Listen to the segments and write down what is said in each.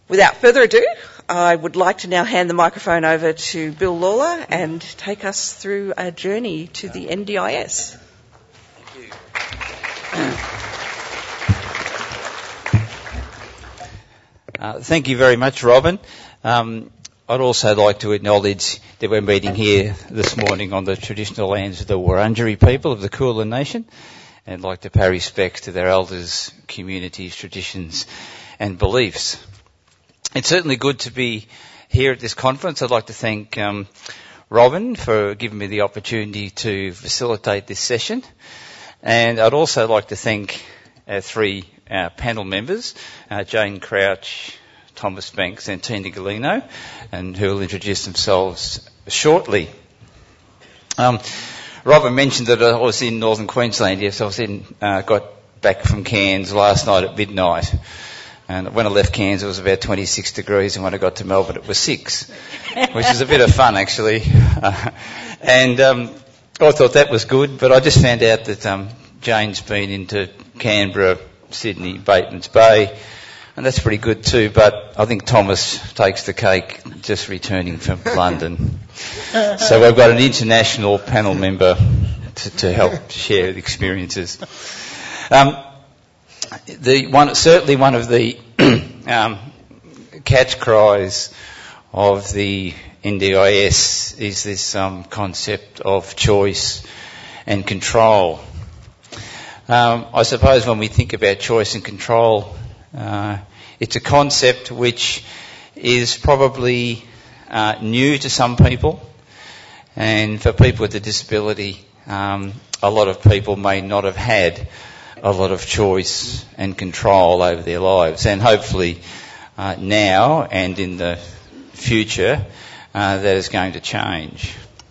Without further ado, I would like to now hand the microphone over to Bill Lawler and take us through a journey to the NDIS. Thank you very much, Robin. I'd also like to acknowledge that we're meeting here this morning on the traditional lands of the Wurundjeri people of the Kulin Nation, and I'd like to pay respects to their elders, communities, traditions and beliefs. It's certainly good to be here at this conference. I'd like to thank Robin for giving me the opportunity to facilitate this session. And I'd also like to thank our three panel members, Jane Crouch, Thomas Banks and Tina Galino, and who will introduce themselves shortly. Robin mentioned that I was in Northern Queensland. Yes, I was got back from Cairns last night at midnight. And when I left Cairns, it was about 26 degrees, and when I got to Melbourne, it was 6, which is a bit of fun, actually. I thought that was good, but I just found out that Jane's been into Canberra, Sydney, Batemans Bay, and that's pretty good too, but I think Thomas takes the cake just returning from London. So we've got an international panel member to help share the experiences. Certainly one of the catch cries of the NDIS is this concept of choice and control. I suppose when we think about choice and control, it's a concept which is probably new to some people, and for people with a disability, a lot of people may not have had a lot of choice and control over their lives, and hopefully now and in the future that is going to change.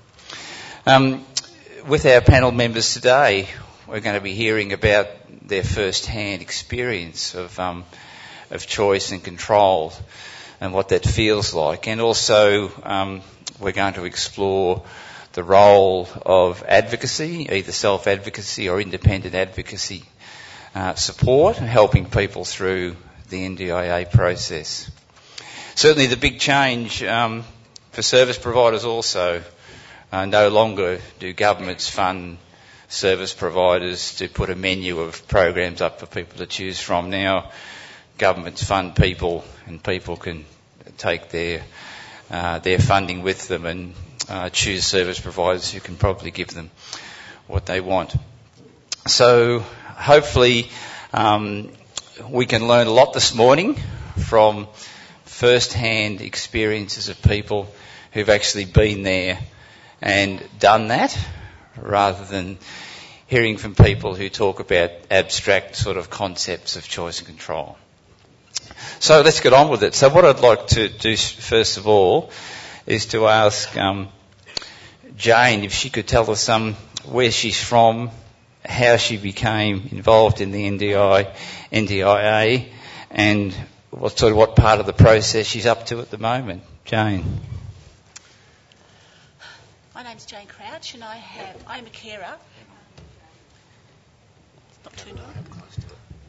With our panel members today, we're going to be hearing about their first-hand experience of choice and control and what that feels like, and also we're going to explore the role of advocacy, either self-advocacy or independent advocacy support, helping people through the NDIA process. Certainly the big change for service providers also, no longer do governments fund service providers to put a menu of programs up for people to choose from. Now governments fund people, and people can take their funding with them and choose service providers who can probably give them what they want. So hopefully we can learn a lot this morning from first-hand experiences of people who've actually been there and done that, rather than hearing from people who talk about abstract sort of concepts of choice and control. So let's get on with it. So what I'd like to do first of all is to ask Jane if she could tell us where she's from, how she became involved in the NDIA, and what part of the process she's up to at the moment. Jane. My name's Jane Crouch, and I'm a carer. It's not turned on.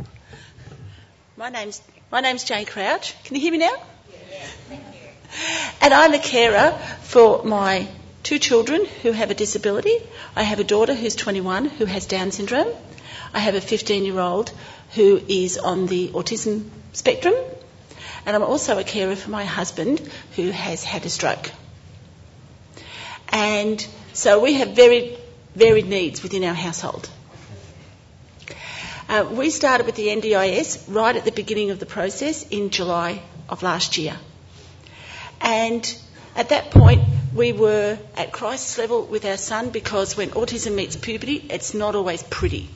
My name's Jane Crouch. Can you hear me now? Yes, thank you. And I'm a carer for my 2 children who have a disability. I have a daughter who's 21 who has Down syndrome. I have a 15-year-old who is on the autism spectrum. And I'm also a carer for my husband who has had a stroke. And so we have very varied needs within our household. We started with the NDIS right at the beginning of the process in July of last year. And at that point, we were at crisis level with our son, because when autism meets puberty, it's not always pretty.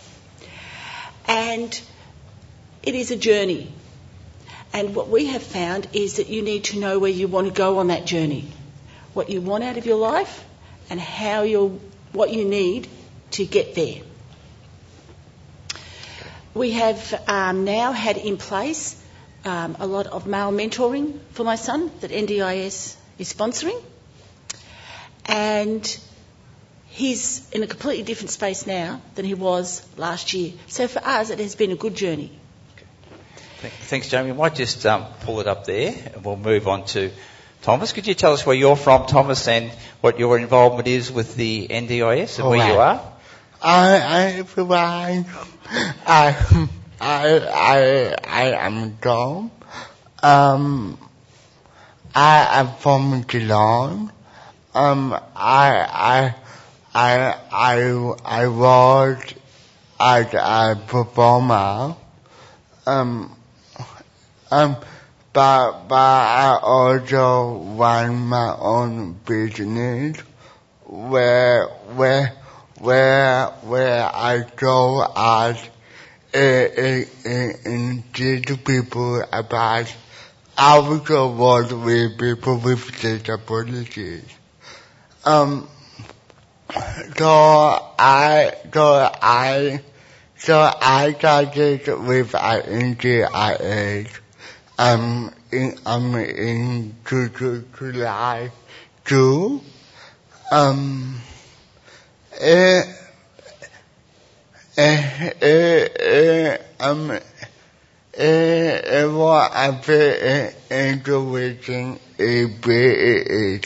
And it is a journey. And what we have found is that you need to know where you want to go on that journey, what you want out of your life, and what you need to get there. We have now had in place a lot of male mentoring for my son that NDIS is sponsoring. And he's in a completely different space now than he was last year. So for us, it has been a good journey. Thanks, Jamie. We might just pull it up there and we'll move on to Thomas. Could you tell us where you're from, Thomas, and what your involvement is with the NDIS and where you are? I am Tom. I am from Geelong. I was as a performer. But I also run my own business where I go out and teach people about how to work with people with disabilities. So I started with NDIS. In July 2. It was a very interesting experience.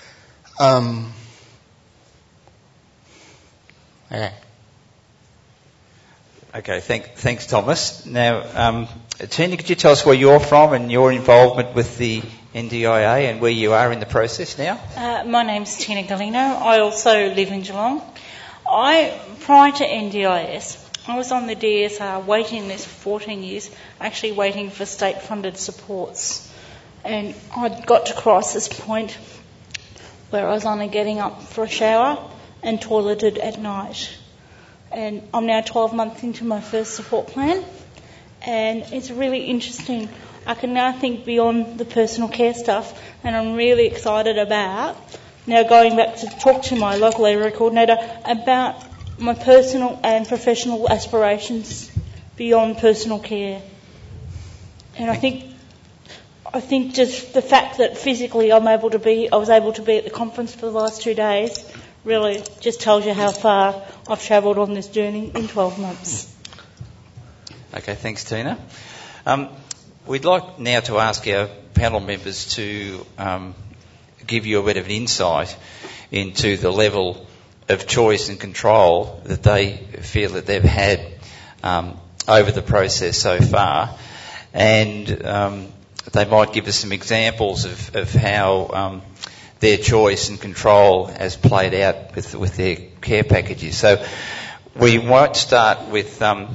Okay, thanks, Thomas. Now, Tina, could you tell us where you're from and your involvement with the NDIA and where you are in the process now? My name's Tina Galino. I also live in Geelong. Prior to NDIS, I was on the DSR waiting list for 14 years, actually waiting for state-funded supports. And I got to crisis point where I was only getting up for a shower and toileted at night. And I'm now 12 months into my first support plan, and it's really interesting. I can now think beyond the personal care stuff, and I'm really excited about now going back to talk to my local area coordinator about my personal and professional aspirations beyond personal care. And I think just the fact that physically I was able to be at the conference for the last 2 days really just tells you how far I've travelled on this journey in 12 months. Okay, thanks, Tina. We'd like now to ask our panel members to give you a bit of an insight into the level of choice and control that they feel that they've had over the process so far, and they might give us some examples of how their choice and control has played out with their care packages. So we might start with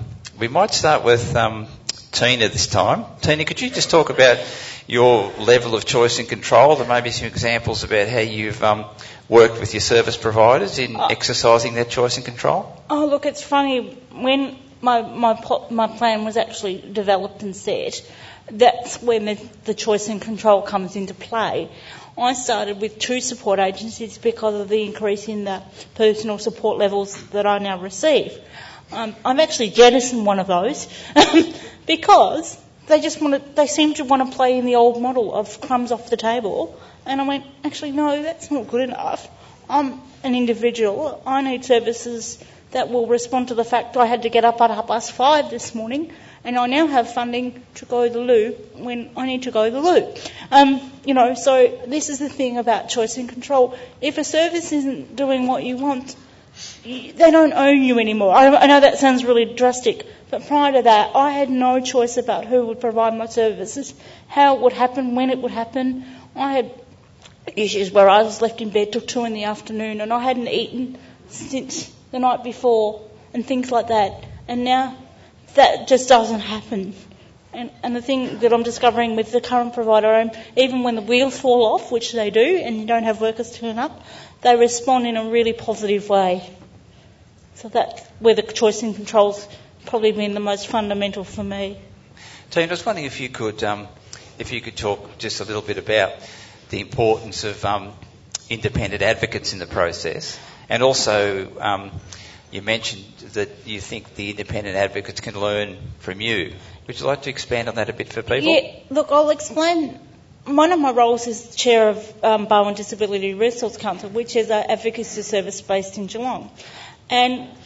Tina this time. Tina, could you just talk about your level of choice and control and maybe some examples about how you've worked with your service providers in exercising that choice and control? Oh, look, it's funny. When my plan was actually developed and set, that's when the choice and control comes into play. I started with 2 support agencies because of the increase in the personal support levels that I now receive. I've actually jettisoned one of those because they seem to want to play in the old model of crumbs off the table. And I went, actually, no, that's not good enough. I'm an individual. I need services that will respond to the fact I had to get up at 5:30 this morning, and I now have funding to go to the loo when I need to go to the loo. So this is the thing about choice and control. If a service isn't doing what you want, they don't own you anymore. I know that sounds really drastic, but prior to that, I had no choice about who would provide my services, how it would happen, when it would happen. I had issues where I was left in bed till 2 p.m, and I hadn't eaten since the night before, and things like that. And now that just doesn't happen. And the thing that I'm discovering with the current provider, even when the wheels fall off, which they do, and you don't have workers turn up, they respond in a really positive way. So that's where the choice and control's probably been the most fundamental for me. Tina, I was wondering if you could talk just a little bit about the importance of independent advocates in the process, and also you mentioned that you think the independent advocates can learn from you. Would you like to expand on that a bit for people? Yeah, look, I'll explain. One of my roles is chair of Bowen Disability Resource Council, which is an advocacy service based in Geelong. And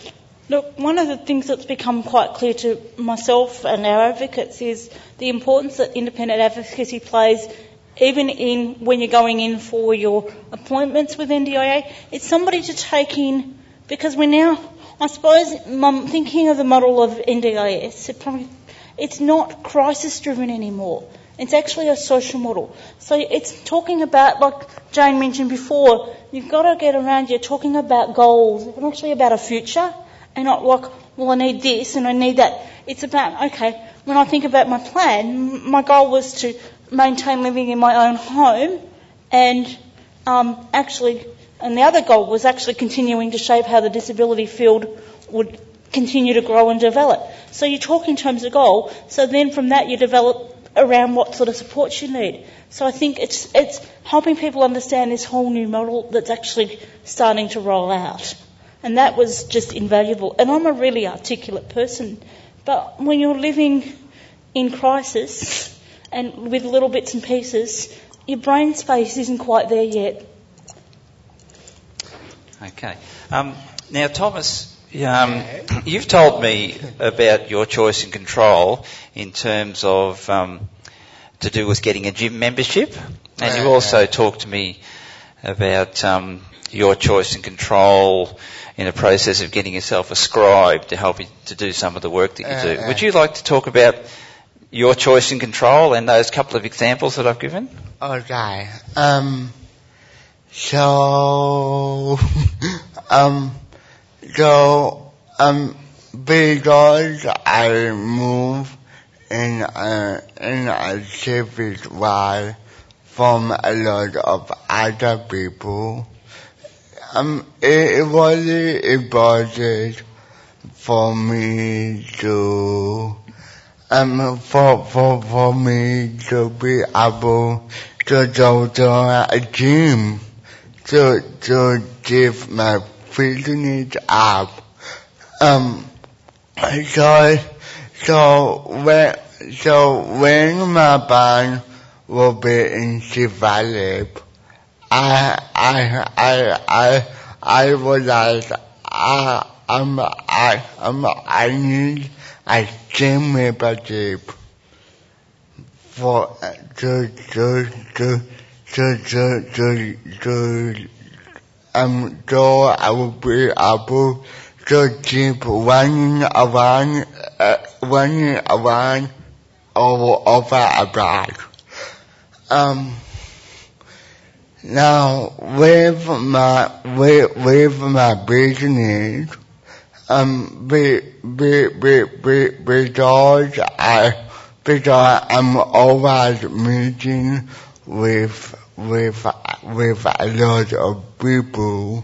Look, one of the things that's become quite clear to myself and our advocates is the importance that independent advocacy plays, even in when you're going in for your appointments with NDIA. It's somebody to take in, because we're now, I suppose, thinking of the model of NDIS, it's not crisis-driven anymore. It's actually a social model. So it's talking about, like Jane mentioned before, you've got to get around, you're talking about goals, and actually about a future, and not like, well, I need this and I need that. It's about, okay, when I think about my plan, my goal was to maintain living in my own home, and and the other goal was actually continuing to shape how the disability field would continue to grow and develop. So you talk in terms of goal, so then from that you develop around what sort of supports you need. So I think it's helping people understand this whole new model that's actually starting to roll out. And that was just invaluable. And I'm a really articulate person, but when you're living in crisis and with little bits and pieces, your brain space isn't quite there yet. Okay. Now, Thomas, you've told me about your choice and control in terms of to do with getting a gym membership, and you also talked to me about your choice and control in the process of getting yourself a scribe to help you to do some of the work that you do. Would you like to talk about your choice and control and those couple of examples that I've given? Okay. Because I move in a separate way from a lot of other people, it was important for me to for me to be able to go to a gym to give my fitness up. So when my band will be in develop, I was like, I need a gym membership for so I will be able to keep running around over a block. Now with my business, because I'm always meeting with a lot of people,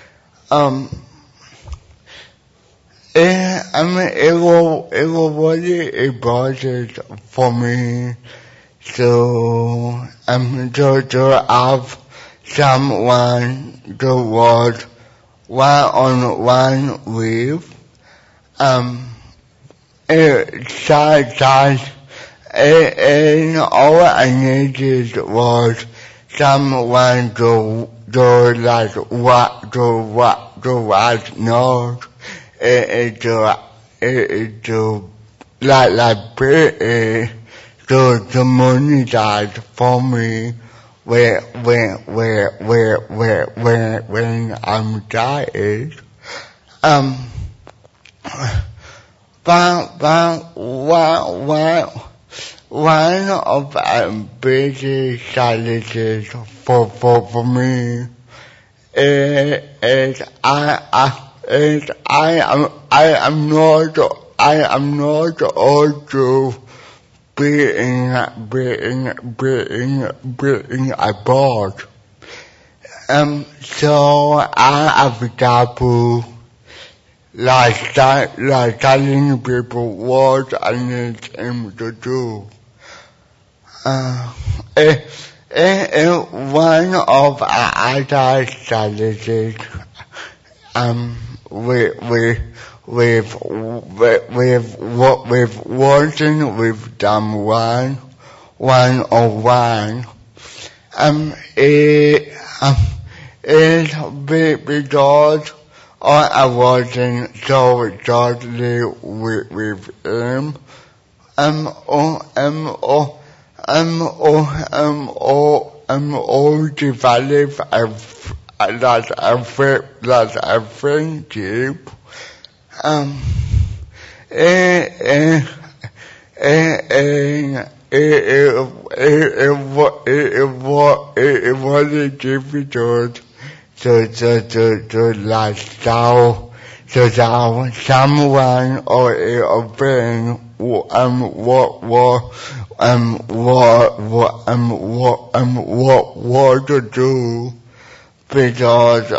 it was really important for me to have someone to work one-on-one with. And all I needed was someone to write notes, to monitor for me when I'm tired. But one of the biggest challenges for me is I am not also being a boss. So I have trouble like telling people what I need them to do. One of our other challenges with working with them one-on-one is because I wasn't so totally with him. I'm all developed a friendship. It was difficult to let go, to tell someone or a friend what to do, because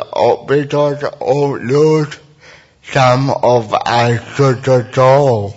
lose some of us control.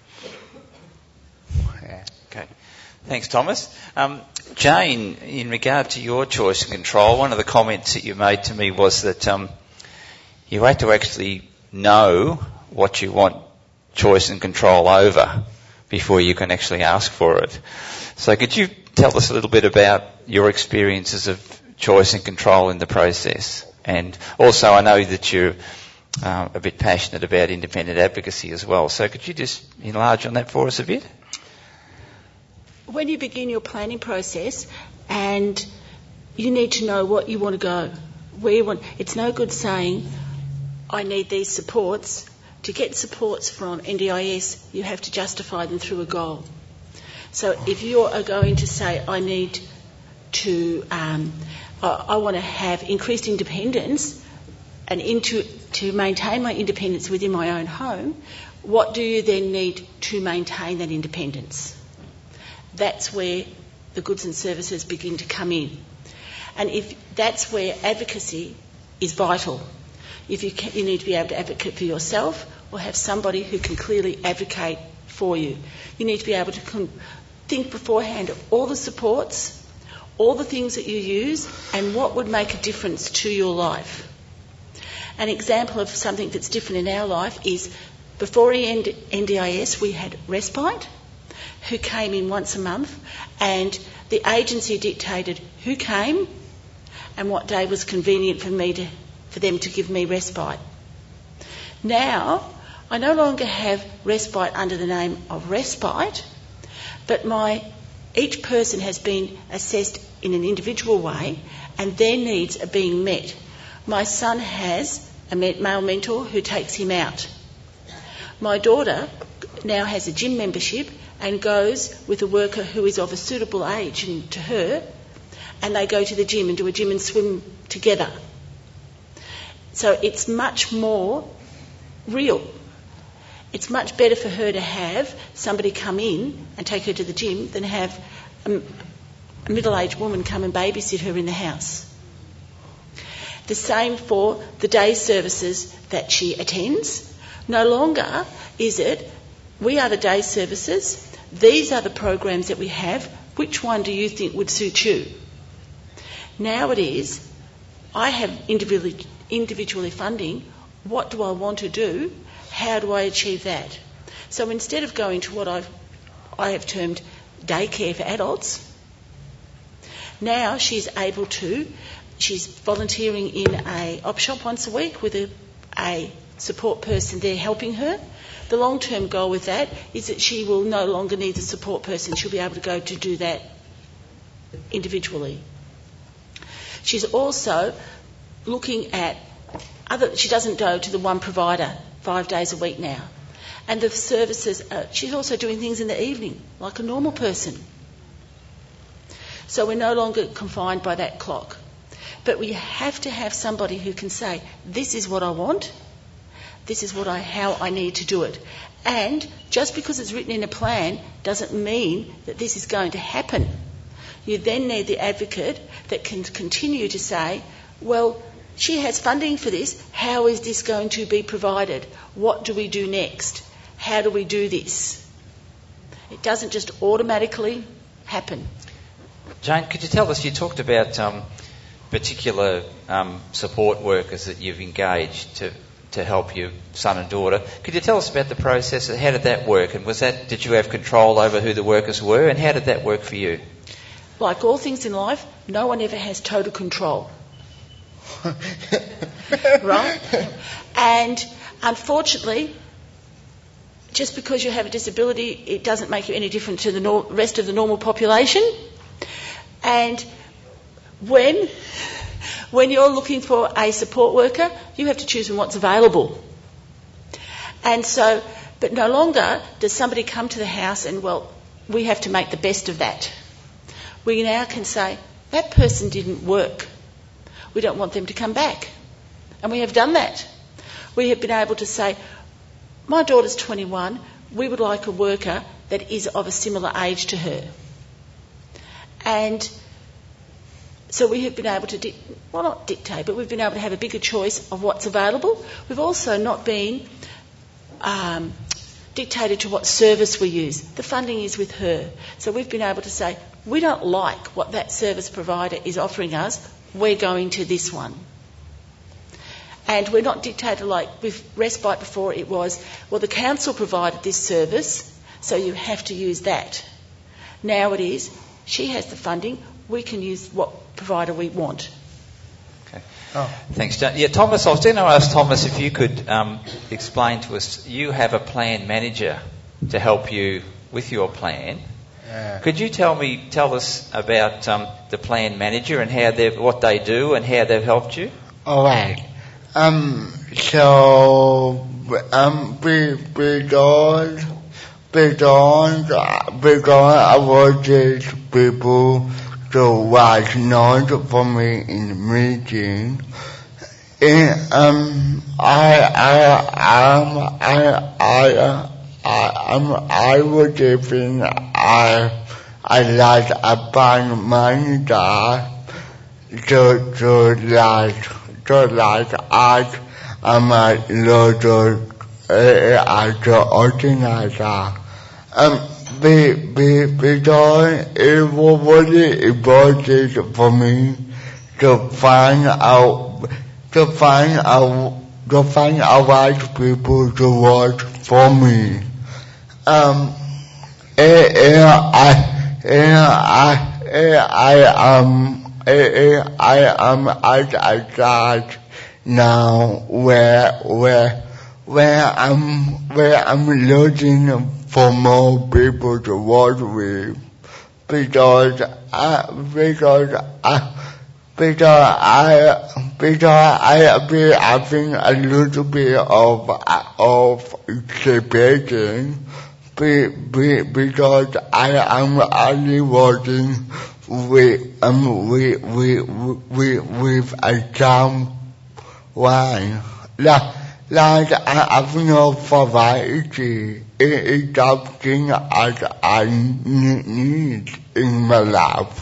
Okay. Thanks, Thomas. Jane, in regard to your choice and control, one of the comments that you made to me was that you had to actually know what you want choice and control over before you can actually ask for it. So could you tell us a little bit about your experiences of choice and control in the process? And also I know that you're a bit passionate about independent advocacy as well. So could you just enlarge on that for us a bit? When you begin your planning process, and you need to know what you want to go, where you want. It's no good saying, I need these supports. To get supports from NDIS, you have to justify them through a goal. So if you are going to say, I need to, I want to have increased independence and to maintain my independence within my own home, what do you then need to maintain that independence? That's where the goods and services begin to come in. And if that's where advocacy is vital. If you need to be able to advocate for yourself or have somebody who can clearly advocate for you. You need to be able to think beforehand of all the supports, all the things that you use, and what would make a difference to your life. An example of something that's different in our life is before NDIS we had respite, who came in once a month, and the agency dictated who came and what day was convenient for them to give me respite. Now, I no longer have respite under the name of respite, but each person has been assessed in an individual way and their needs are being met. My son has a male mentor who takes him out. My daughter now has a gym membership and goes with a worker who is of a suitable age to her, and they go to the gym and do a gym and swim together. So it's much more real. It's much better for her to have somebody come in and take her to the gym than have a middle-aged woman come and babysit her in the house. The same for the day services that she attends. No longer is it, we are the day services, these are the programs that we have, which one do you think would suit you? Now it is, I have individually funding, what do I want to do? How do I achieve that? So instead of going to what I have termed daycare for adults, now she's volunteering in a op shop once a week with a support person there helping her. The long-term goal with that is that she will no longer need the support person. She'll be able to go to do that individually. She's also looking at she doesn't go to the one provider 5 days a week now. And the services, she's also doing things in the evening, like a normal person. So we're no longer confined by that clock. But we have to have somebody who can say, this is what I want, this is how I need to do it. And just because it's written in a plan doesn't mean that this is going to happen. You then need the advocate that can continue to say, well, she has funding for this, how is this going to be provided? What do we do next? How do we do this? It doesn't just automatically happen. Jane, could you tell us, you talked about particular support workers that you've engaged to help your son and daughter. Could you tell us about the process? How did that work? And did you have control over who the workers were? And how did that work for you? Like all things in life, no one ever has total control. right? And unfortunately, just because you have a disability, it doesn't make you any different to the rest of the normal population. And when you're looking for a support worker, you have to choose from what's available. And so, but no longer does somebody come to the house and, well, we have to make the best of that. We now can say, that person didn't work. We don't want them to come back. And we have done that. We have been able to say, my daughter's 21, we would like a worker that is of a similar age to her. And so we have been able to, not dictate, but we've been able to have a bigger choice of what's available. We've also not been dictated to what service we use. The funding is with her. So we've been able to say, we don't like what that service provider is offering us, we're going to this one. And we're not dictated like with Respite before it was, well, the council provided this service, so you have to use that. Now it is, she has the funding, we can use what provider we want. Okay. Oh. Thanks, John. Yeah, Thomas, I was going to ask Thomas if you could explain to us, you have a plan manager to help you with your plan. Yeah. Could you tell us about the plan manager and what they do and how they've helped you? All right. Because I wanted people to watch notes for me in the meeting. And I was given I like a plan manager to act I'm a little as an organizer. Because it was really important for me to find out right people to work for me. I am at a church now where I'm looking for more people to work with because I have been having a little bit of depression because I am only working with a someone like I have no variety. It's something I need in my life.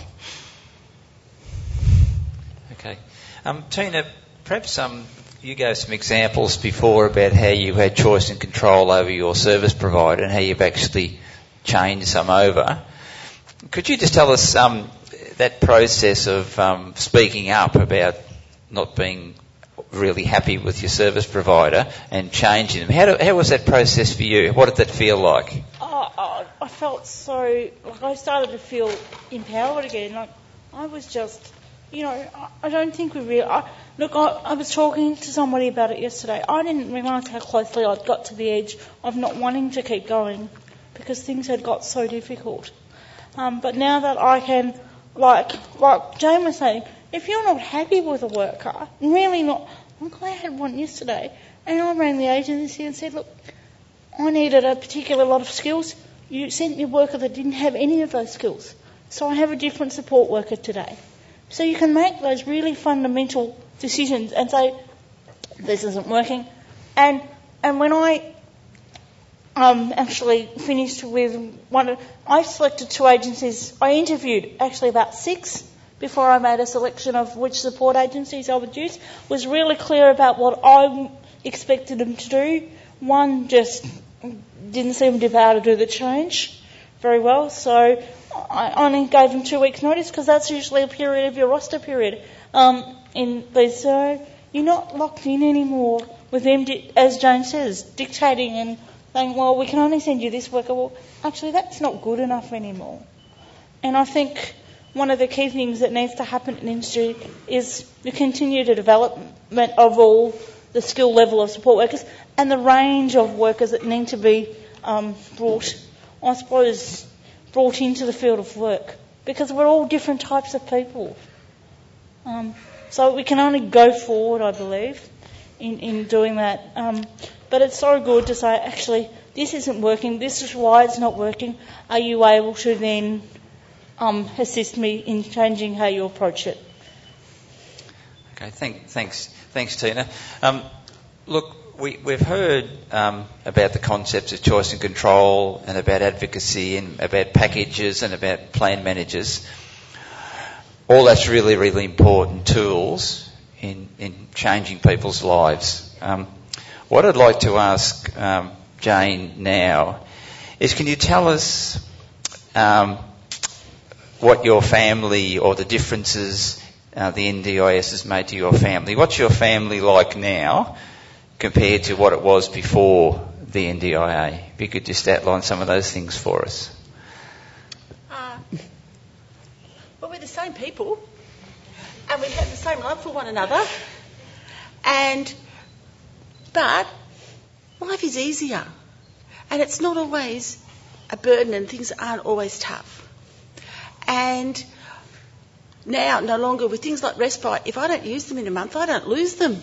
Okay. Tina, perhaps you gave some examples before about how you had choice and control over your service provider and how you've actually changed some over. Could you just tell us that process of speaking up about not being really happy with your service provider and changing them? How was that process for you? What did that feel like? I felt so, I started to feel empowered again. I was just, I don't think we really... I was talking to somebody about it yesterday. I didn't realise how closely I'd got to the edge of not wanting to keep going because things had got so difficult. But now that I can, like Jane was saying, if you're not happy with a worker, really not... I had one yesterday, and I rang the agency and said, look, I needed a particular lot of skills. You sent me a worker that didn't have any of those skills. So I have a different support worker today. So you can make those really fundamental decisions and say, this isn't working. And when I actually finished with I selected 2 agencies. I interviewed actually about 6 before I made a selection of which support agencies I would use. Was really clear about what I expected them to do. One just didn't seem to be able to do the change very well, so I only gave them 2 weeks' notice because that's usually a period of your roster period. So you're not locked in anymore with them, as Jane says, dictating and saying, well, we can only send you this worker. Well, actually, that's not good enough anymore. And I think one of the key things that needs to happen in industry is the continued development of all the skill level of support workers and the range of workers that need to be brought into the field of work, because we're all different types of people. So we can only go forward, I believe, in doing that. But it's so good to say, actually, this isn't working, this is why it's not working. Are you able to then assist me in changing how you approach it? Okay, thanks, Tina. Look, we've heard about the concepts of choice and control, and about advocacy, and about packages, and about plan managers. All that's really, really important tools in changing people's lives. What I'd like to ask Jane now is, can you tell us what your family, or the differences the NDIS has made to your family? What's your family like now compared to what it was before the NDIA? If you could just outline some of those things for us. Well, we're the same people, and we have the same love for one another, but life is easier, and it's not always a burden, and things aren't always tough. And now, no longer with things like respite, if I don't use them in a month, I don't lose them.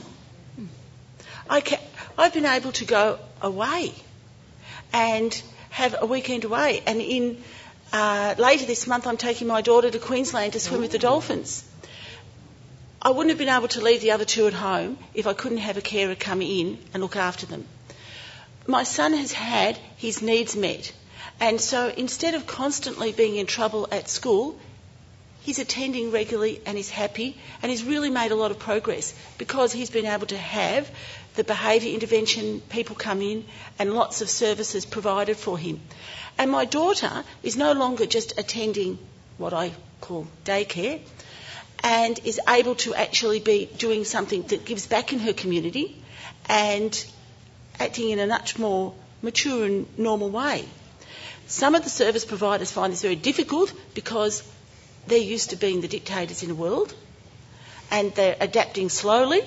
I've been able to go away and have a weekend away, and later this month I'm taking my daughter to Queensland to swim with the dolphins. I wouldn't have been able to leave the other two at home if I couldn't have a carer come in and look after them. My son has had his needs met, and so instead of constantly being in trouble at school, he's attending regularly and he's happy, and he's really made a lot of progress because he's been able to have the behaviour intervention people come in and lots of services provided for him. And my daughter is no longer just attending what I call daycare, and is able to actually be doing something that gives back in her community and acting in a much more mature and normal way. Some of the service providers find this very difficult because they're used to being the dictators in the world, and they're adapting slowly.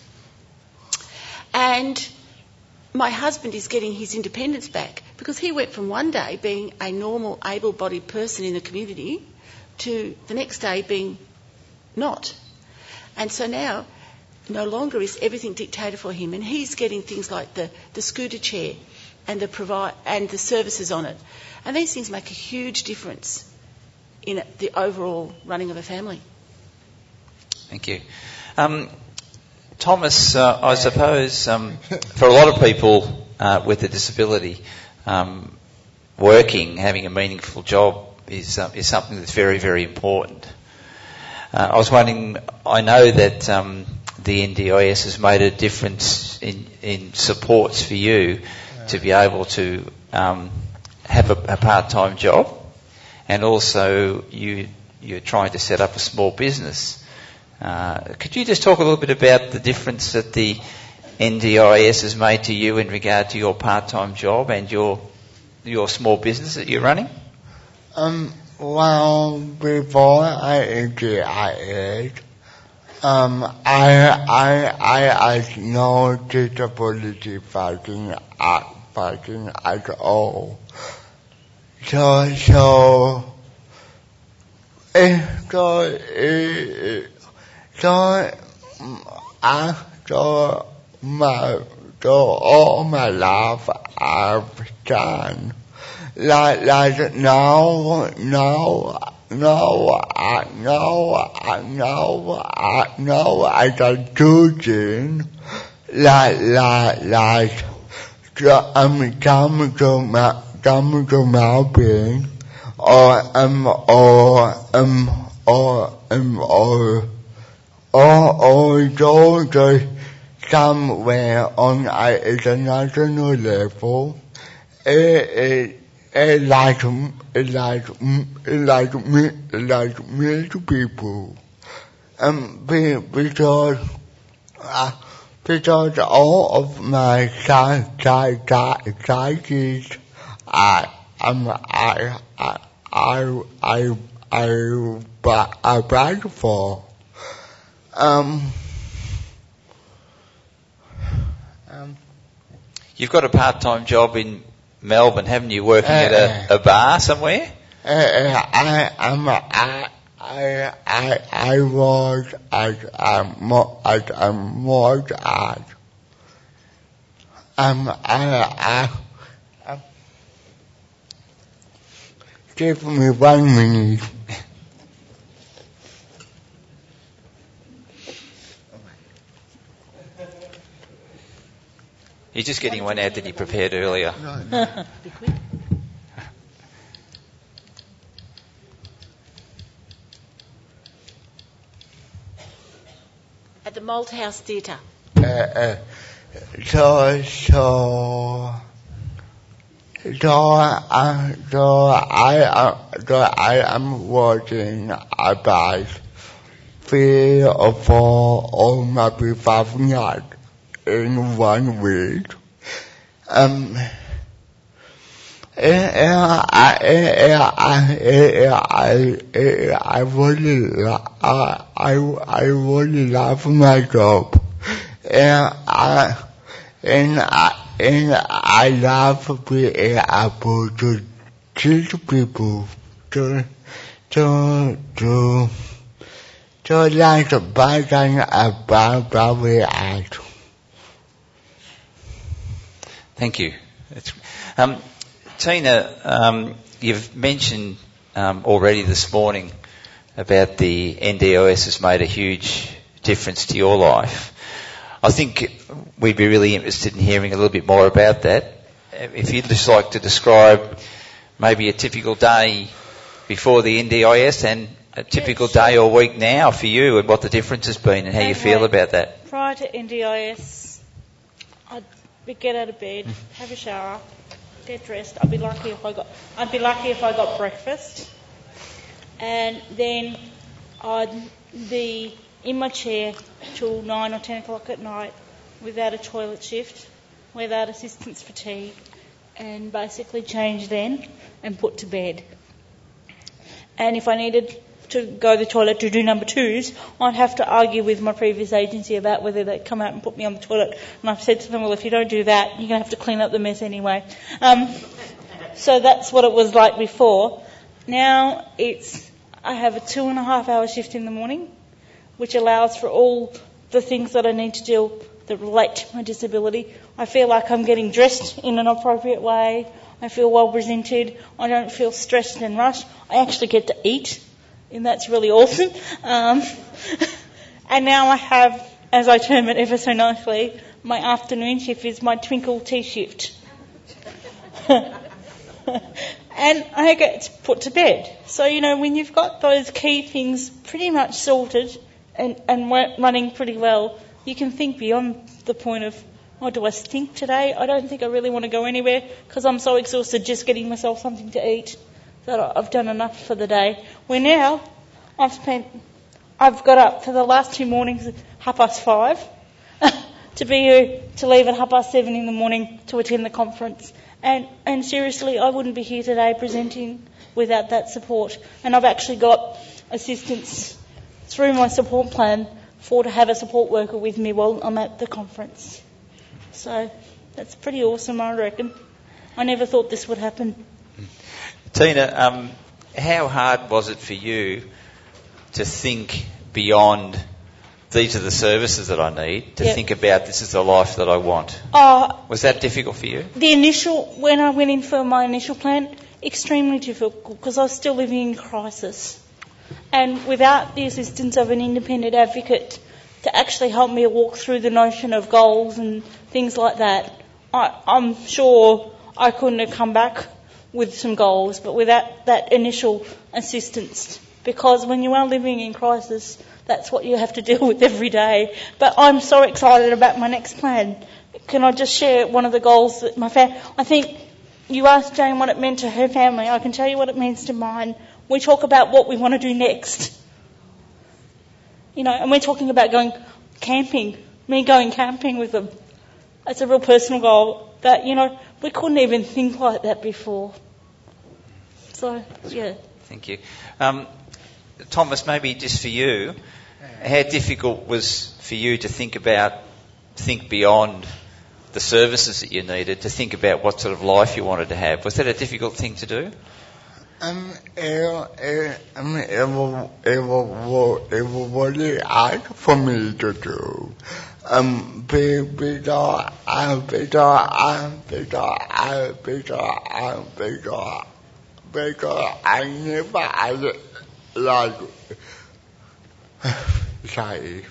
And my husband is getting his independence back because he went from one day being a normal, able-bodied person in the community to the next day being not. And so now, no longer is everything dictated for him, and he's getting things like the scooter chair and the services on it. And these things make a huge difference in the overall running of a family. Thank you. Thomas, I suppose for a lot of people with a disability, having a meaningful job is something that's very, very important. I was wondering, I know that the NDIS has made a difference in supports for you to be able to have a part-time job, and also you're trying to set up a small business. Could you just talk a little bit about the difference that the NDIS has made to you in regard to your part-time job and your small business that you're running? Well, before I NDIS, I had no disability fighting at all. So all my life I've done. Like now I can do things like coming to Melbourne or go to somewhere on an international level. It meet people, because all of my applied for. You've got a part-time job in Melbourne, haven't you, working at a bar somewhere? I was at a mod art. Give me 1 minute. You're just getting one out that you prepared earlier. Be quick. At the Malthouse Theatre. I am working about 3 or 4 or maybe 5 nights in 1 week. I really love my job, and I love being able to teach people to learn about art. Thank you. Tina, you've mentioned already this morning about the NDIS has made a huge difference to your life. I think we'd be really interested in hearing a little bit more about that. If you'd just like to describe maybe a typical day before the NDIS and a typical day or week now for you and what the difference has been and how you feel about that. Prior to NDIS, I'd get out of bed, have a shower, get dressed. I'd be lucky if I got breakfast, and then I'd be in my chair till 9 or 10 o'clock at night without a toilet shift, without assistance for tea, and basically change then and put to bed. And if I needed to go to the toilet to do number 2s, I'd have to argue with my previous agency about whether they'd come out and put me on the toilet. And I've said to them, well, if you don't do that, you're going to have to clean up the mess anyway. So that's what it was like before. Now I have a 2.5 hour shift in the morning, which allows for all the things that I need to do that relate to my disability. I feel like I'm getting dressed in an appropriate way. I feel well presented. I don't feel stressed and rushed. I actually get to eat, and that's really awesome. And now I have, as I term it ever so nicely, my afternoon shift is my twinkle tea shift. And I get put to bed. So, when you've got those key things pretty much sorted and running pretty well, you can think beyond the point of, do I stink today? I don't think I really want to go anywhere because I'm so exhausted just getting myself something to eat that I've done enough for the day. Where now, I've got up for the last 2 mornings at 5:30 to leave at 7:30 in the morning to attend the conference. And seriously, I wouldn't be here today presenting without that support. And I've actually got assistance through my support plan to have a support worker with me while I'm at the conference. So that's pretty awesome, I reckon. I never thought this would happen. Tina, how hard was it for you to think beyond these are the services that I need, to think about this is the life that I want? Was that difficult for you? When I went in for my initial plan, extremely difficult because I was still living in crisis. And without the assistance of an independent advocate to actually help me walk through the notion of goals and things like that, I'm sure I couldn't have come back with some goals, but without that initial assistance. Because when you are living in crisis, that's what you have to deal with every day. But I'm so excited about my next plan. Can I just share one of the goals that my family... I think you asked Jane what it meant to her family. I can tell you what it means to mine. We talk about what we want to do next. And we're talking about going camping. Me going camping with them. It's a real personal goal that, we couldn't even think like that before. So, yeah. Thank you. Thomas, maybe just for you, how difficult was for you to think beyond the services that you needed, to think about what sort of life you wanted to have? Was that a difficult thing to do? It was really hard for me to do. Because I never had like sorry.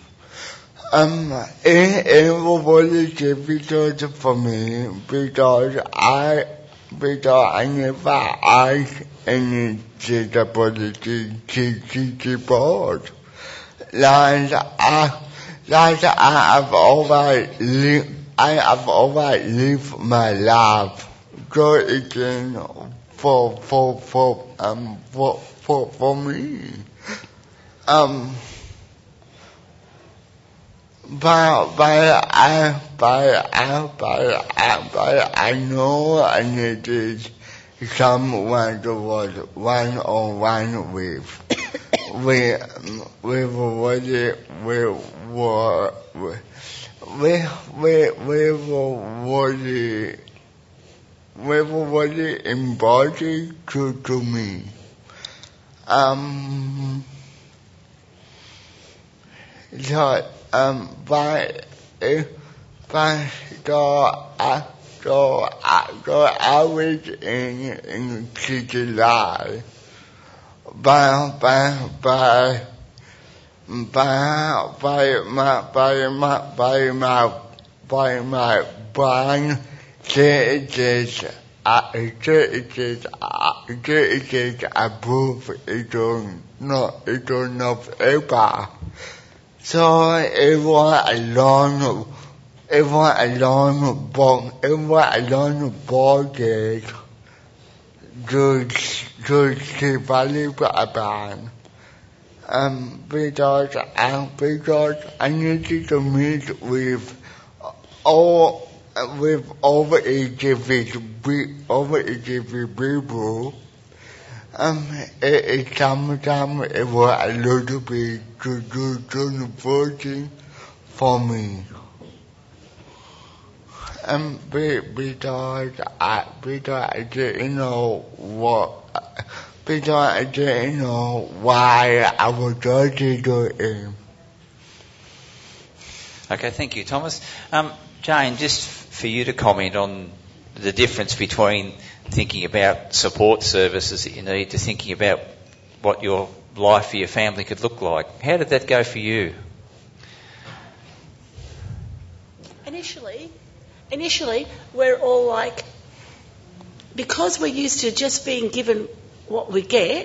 It was really difficult for me because I never asked any disability support. Like I have always lived my life so again for me. But I know I needed someone to was one-on-one with really important to me. So I was in city life, by my brain, it is approved. It will not ever. So it was a long project to develop a band. Because I needed to meet with over 80 people. Sometimes it was a little bit too challenging for me. Because I didn't know why I was trying to do it. Okay, thank you, Thomas. Jane, just for you to comment on the difference between thinking about support services that you need to thinking about what your life for your family could look like. How did that go for you? Initially, we're all like, because we're used to just being given what we get,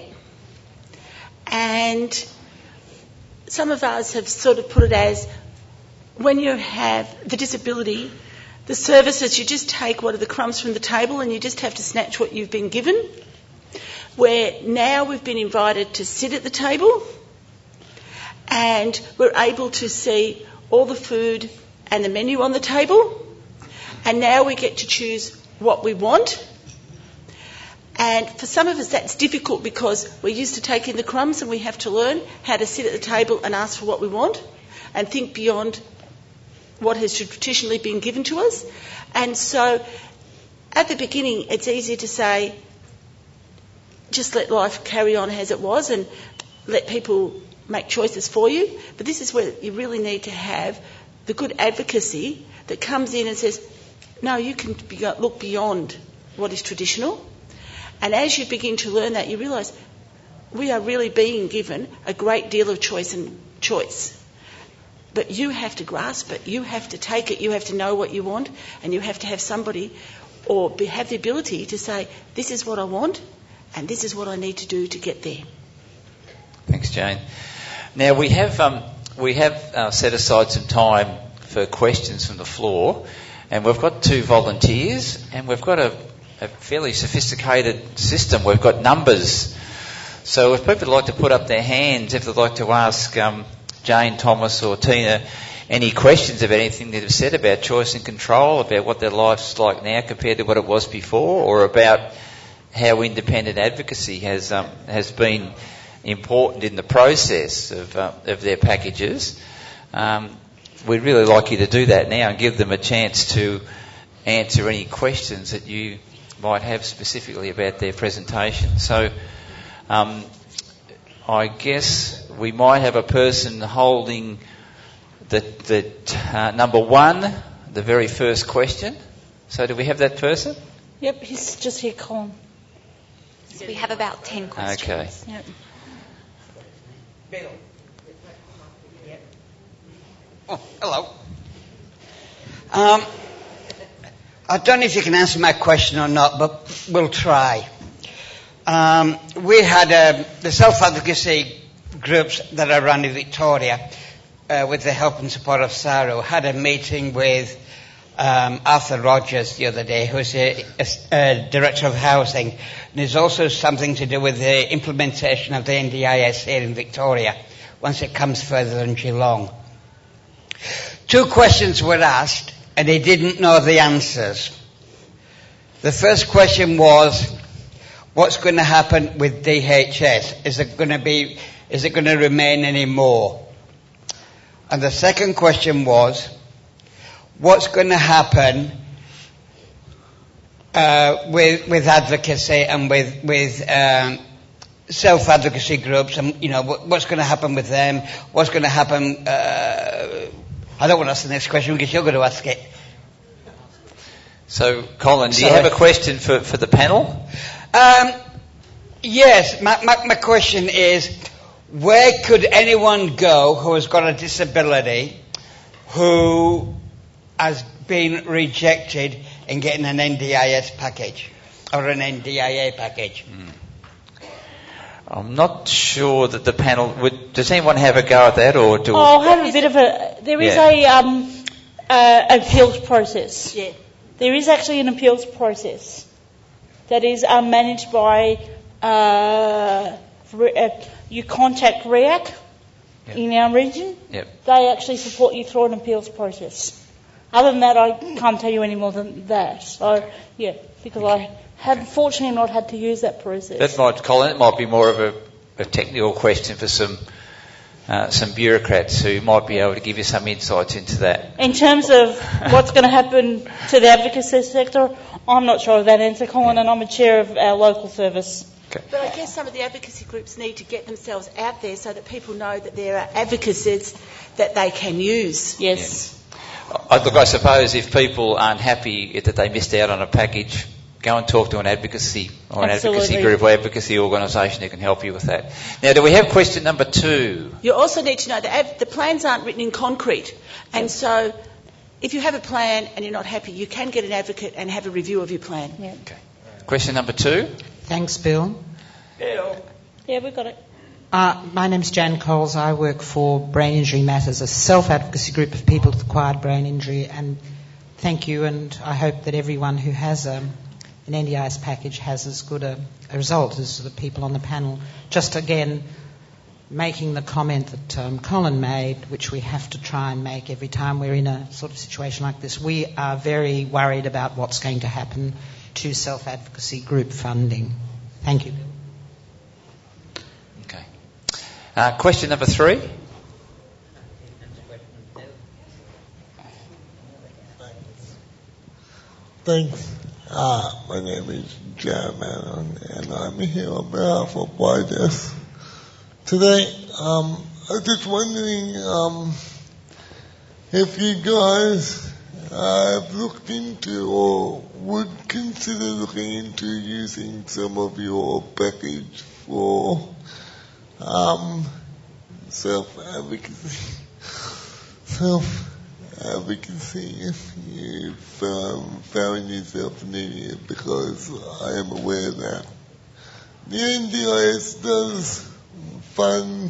and some of us have sort of put it as, when you have the disability, the services, you just take what are the crumbs from the table and you just have to snatch what you've been given. Where now we've been invited to sit at the table and we're able to see all the food and the menu on the table, and now we get to choose what we want. And for some of us that's difficult because we're used to taking the crumbs and we have to learn how to sit at the table and ask for what we want and think beyond what has traditionally been given to us. And so at the beginning it's easy to say, just let life carry on as it was and let people make choices for you. But this is where you really need to have the good advocacy that comes in and says, no, you can look beyond what is traditional. And as you begin to learn that, you realise we are really being given a great deal of choice. But you have to grasp it, you have to take it, you have to know what you want, and you have to have somebody or have the ability to say, this is what I want and this is what I need to do to get there. Thanks, Jane. Now we have set aside some time for questions from the floor, and we've got 2 volunteers, and we've got a fairly sophisticated system. We've got numbers. So if people would like to put up their hands, if they'd like to ask Jane, Thomas or Tina any questions about anything that they've said about choice and control, about what their life's like now compared to what it was before, or about how independent advocacy has been important in the process of their packages, we'd really like you to do that now and give them a chance to answer any questions that you might have specifically about their presentation. So I guess we might have a person holding the number 1, the very first question. So do we have that person? Yep, he's just here, Colin. So we have about 10 questions. Okay. Yep. Oh, hello. I don't know if you can answer my question or not, but we'll try. We had the self-advocacy groups that are run in Victoria, with the help and support of SARO, had a meeting with Arthur Rogers the other day, who's a Director of Housing, and there's also something to do with the implementation of the NDIS here in Victoria, once it comes further than Geelong. 2 questions were asked, and they didn't know the answers. The first question was, what's going to happen with DHS? Is it going to remain anymore? And the second question was, what's going to happen with advocacy and with self-advocacy groups, and what's going to happen with them? What's going to happen? I don't want to ask the next question because you're going to ask it. So, Colin, do you have a question for the panel? Yes. My question is, where could anyone go who has got a disability who has been rejected in getting an NDIS package or an NDIA package? I'm not sure that the panel would. Does anyone have a go at that, or do? I'll have a bit of a. There is a appeals process. Yeah. There is actually an appeals process that is managed by. You contact REAC in our region. Yep. They actually support you through an appeals process. Other than that, I can't tell you any more than that. So, yeah, because I have fortunately not had to use that process. Colin, it might be more of a technical question for some bureaucrats who might be able to give you some insights into that. In terms of what's going to happen to the advocacy sector, I'm not sure of that answer, Colin, and I'm a chair of our local service. Okay. But I guess some of the advocacy groups need to get themselves out there so that people know that there are advocacies that they can use. Yes. Look, I suppose if people aren't happy that they missed out on a package, go and talk to an advocacy or an advocacy group or advocacy organisation who can help you with that. Now, do we have question number 2? You also need to know that the plans aren't written in concrete. And so if you have a plan and you're not happy, you can get an advocate and have a review of your plan. Yeah. Okay. Question number 2? Thanks, Bill. Yeah, we've got it. My name's Jan Coles. I work for Brain Injury Matters, a self-advocacy group of people with acquired brain injury. And thank you, and I hope that everyone who has an NDIS package has as good a result as the people on the panel. Just again, making the comment that Colin made, which we have to try and make every time we're in a sort of situation like this. We are very worried about what's going to happen to self-advocacy group funding. Thank you, Bill. Okay. Question number 3? Thanks. My name is Jan Manon, and I'm here on behalf of YDES. Today, I was just wondering if you guys have looked into or would consider looking into using some of your package for self-advocacy if you found yourself needing it, because I am aware that the NDIS does fund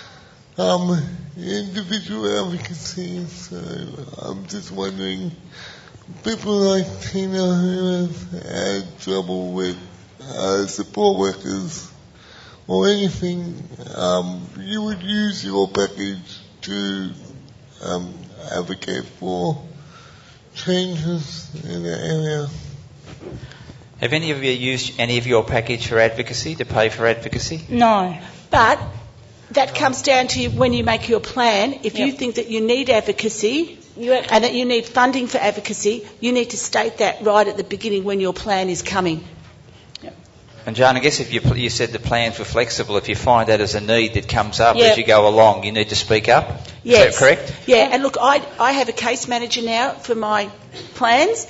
individual advocacy, so I'm just wondering, people like Tina who have had trouble with support workers or anything, you would use your package to advocate for changes in the area. Have any of you used any of your package for advocacy, to pay for advocacy? No. But that comes down to when you make your plan. If you think that you need advocacy and that you need funding for advocacy, you need to state that right at the beginning when your plan is coming. And Joan, I guess if you said the plans were flexible, if you find that as a need that comes up as you go along, you need to speak up? Yes. Is that correct? Yeah, and look, I have a case manager now for my plans.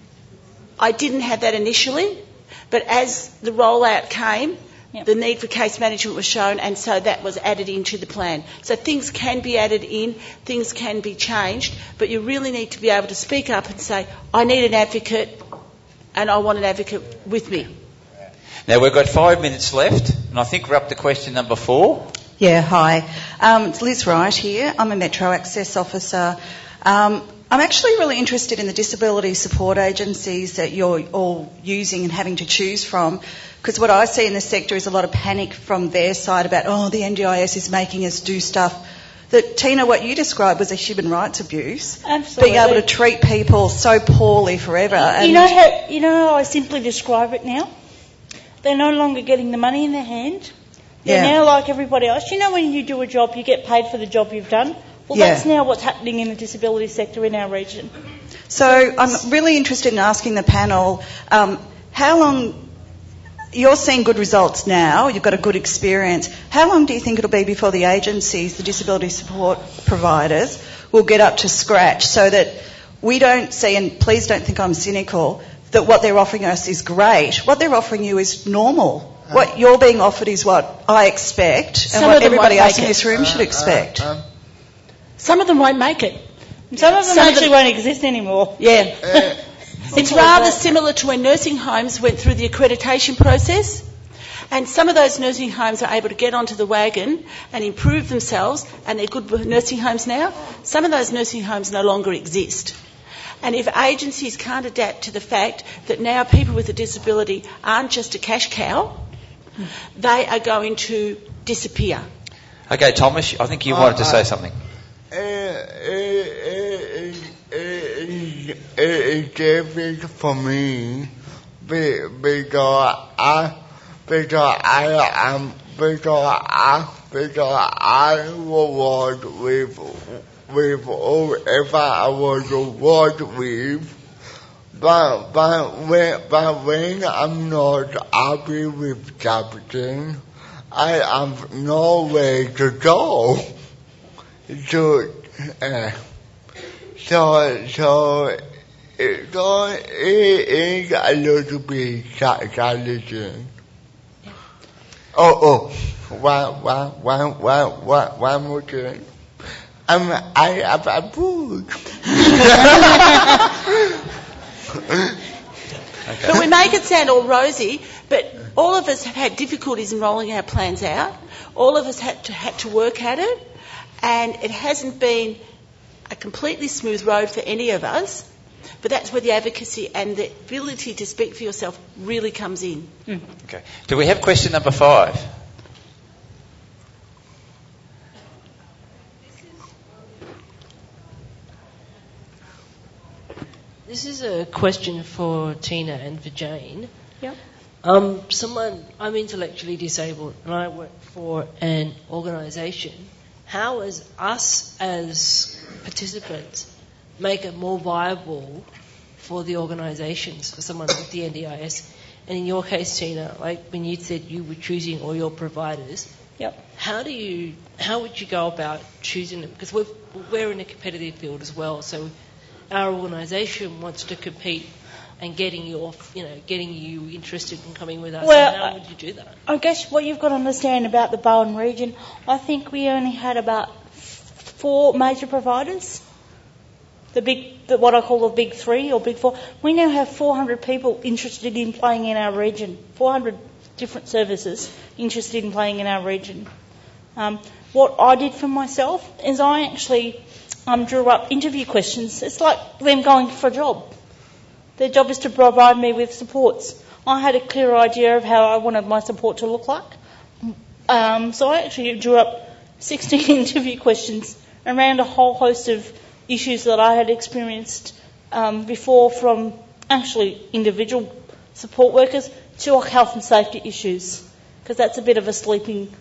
I didn't have that initially, but as the rollout came, the need for case management was shown, and so that was added into the plan. So things can be added in, things can be changed, but you really need to be able to speak up and say, I need an advocate and I want an advocate with me. Now, we've got 5 minutes left, and I think we're up to question number 4. Yeah, hi. It's Liz Wright here. I'm a Metro Access officer. I'm actually really interested in the disability support agencies that you're all using and having to choose from, because what I see in the sector is a lot of panic from their side about, the NDIS is making us do stuff that, Tina, what you described was a human rights abuse. Absolutely. Being able to treat people so poorly forever. You know how I simply describe it now? They're no longer getting the money in their hand. They're now like everybody else. You know, when you do a job, you get paid for the job you've done. Well, that's now what's happening in the disability sector in our region. So I'm really interested in asking the panel, how long, you're seeing good results now, you've got a good experience, how long do you think it'll be before the agencies, the disability support providers, will get up to scratch so that we don't see, and please don't think I'm cynical, that what they're offering us is great. What they're offering you is normal. What you're being offered is what I expect and what everybody else in this room should expect. Some of them won't make it. Some of them actually won't exist anymore. Yeah. It's rather similar to when nursing homes went through the accreditation process, and some of those nursing homes are able to get onto the wagon and improve themselves, and they're good nursing homes now. Some of those nursing homes no longer exist. And if agencies can't adapt to the fact that now people with a disability aren't just a cash cow, they are going to disappear. Okay, Thomas, I think you wanted to say something. It's difficult for me because I was with whoever I was worked with, but when I'm not happy with something, I have nowhere to go. So it's a little bit challenging. One more thing. I have a book. But we make it sound all rosy, but all of us have had difficulties in rolling our plans out. All of us had to work at it, and it hasn't been a completely smooth road for any of us, but that's where the advocacy and the ability to speak for yourself really comes in. Okay. Do we have question number 5? This is a question for Tina and for Jane. Yep. I'm intellectually disabled and I work for an organisation. How is us as participants make it more viable for the organisations, for someone with the NDIS? And in your case, Tina, like when you said you were choosing all your providers, how would you go about choosing them? Because we're in a competitive field as well, so our organisation wants to compete and getting you interested in coming with us. Well, how would you do that? I guess what you've got to understand about the Bowen region, I think we only had about 4 major providers. What I call the big 3 or big 4. We now have 400 people interested in playing in our region. 400 different services interested in playing in our region. What I did for myself is I actually drew up interview questions. It's like them going for a job. Their job is to provide me with supports. I had a clear idea of how I wanted my support to look like. So I actually drew up 16 interview questions around a whole host of issues that I had experienced before, from actually individual support workers to health and safety issues, because that's a bit of a sleeping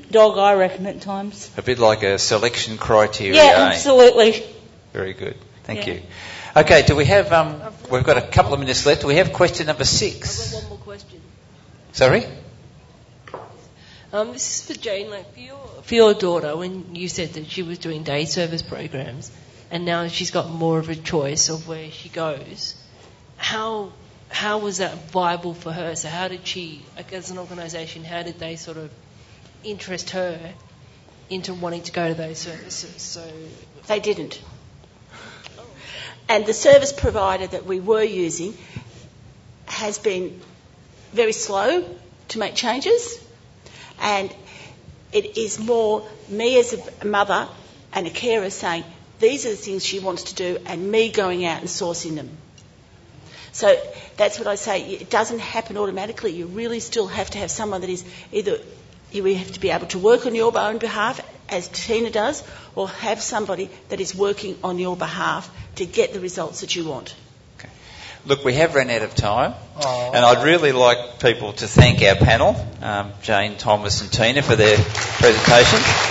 dog, I reckon, at times. A bit like a selection criteria. Yeah, absolutely. Very good. Thank Yeah. you. Okay, do we have, we've got a couple of minutes left. Do we have question number 6? I've got one more question. Sorry? This is for Jane. Like for your daughter, when you said that she was doing day service programs, and now she's got more of a choice of where she goes, how was that viable for her? So how did she, like, as an organisation, how did they sort of interest her into wanting to go to those services? So They didn't. And the service provider that we were using has been very slow to make changes, and it is more me as a mother and a carer saying these are the things she wants to do, and me going out and sourcing them. So that's what I say. It doesn't happen automatically. You really still have to have someone that is either you have to be able to work on your own behalf, as Tina does, or have somebody that is working on your behalf to get the results that you want. Okay. Look, we have run out of time, and I'd really like people to thank our panel, Jane, Thomas and Tina, for their presentation.